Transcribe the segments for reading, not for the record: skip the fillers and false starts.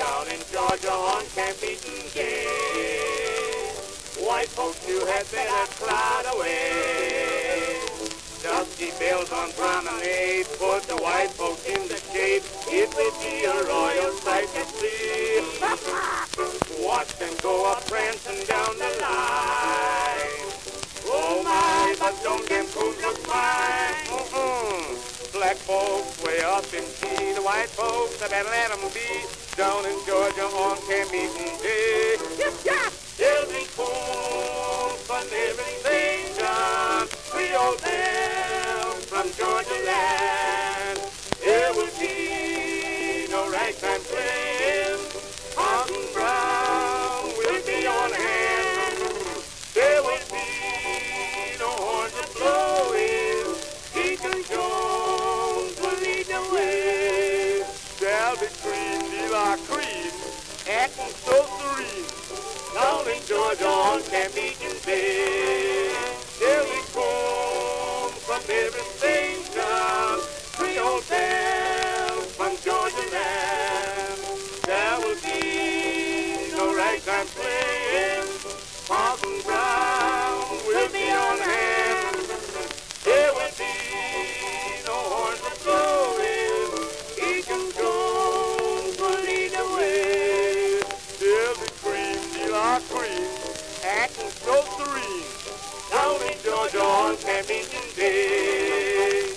down in Georgia on Camp Eaton Day. White folks you had better cloud away. Dusty bells on promenade, put the white folks in the shade. It would be a royal sight to see. Watch them go up prancing down the line. Oh my, but don't them fools look fine. Black folks way up in G, the white folks, I better let them be. Down in Georgia on Camp Eaton Day. They'll be cool from everything done. Creole them from Georgia land. There will be no ragtime playing. Cotton Brown will be on hand. There will be no horns a blowing. Deacon Jones will lead the way. There'll be cream, de-la cream, acting so serene. Down in Georgia on Camp Eaton Day. There we come from everything down. Creole bells from Georgia land. There will be no ragtime playing. Cotton Brown will be on hand. There will be no horns a blowing. Deacon Jones will lead the way. There'll be cream, acting so serene, down in Georgia on Camp Eaton Day.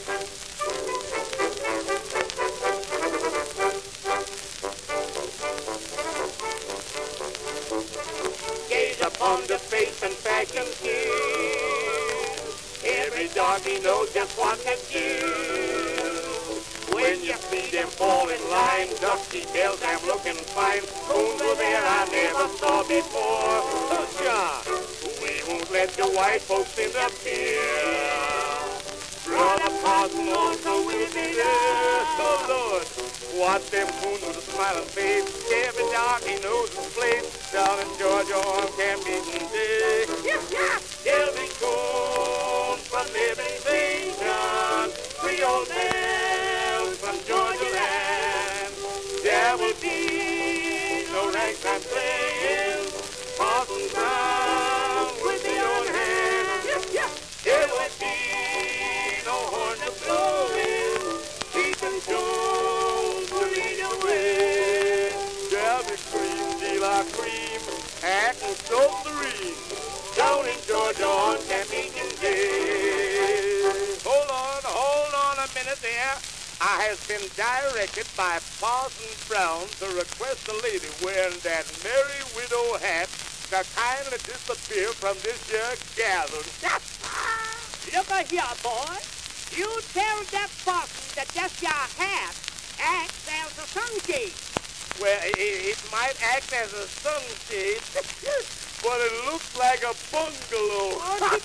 Gaze upon the face and fashion here. Every darky knows just what to do. When you see them fall in line, dusty bells, I'm looking fine. Coons were there I never saw before. We won't let the white folks interfere. Brother Parson also will be there. Oh, Lord, watch them coons with a smiling face. Every darky knows his place. Down in Georgia on Camp Eaton Day. They'll be coons from everything done. Creole bells from Georgia land. There will be no ragtime playing. Parson Brown will be on hand. There will be no horn to blowing. Deacon Jones will lead the way. There'll be cream, de-la cream, acting so serene. Down in Georgia on Camp Eaton Day. Hold on a minute there. I has been directed by Parson Brown to request a lady wearing that merry widow hat to kindly disappear from this here gathering. Look here, boy. You tell that Parson that just your hat acts as a sunshade. Well, it might act as a sunshade, but it looks like a bungalow.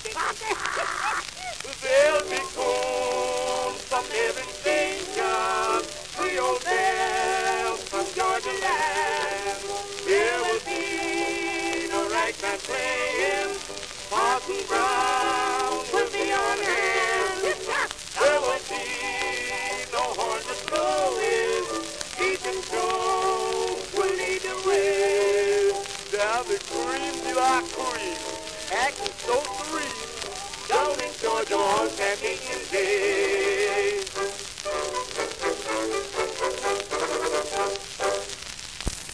There'll be corn from everything done. Creole bells from Georgia land. There will be no ragtime playing. Parson Brown will be on hand. There will be no horns a blowing. Deacon Jones will lead the way. There'll be cream, de-la cream, acting so serene. Down in Georgia on Camp Eaton Day.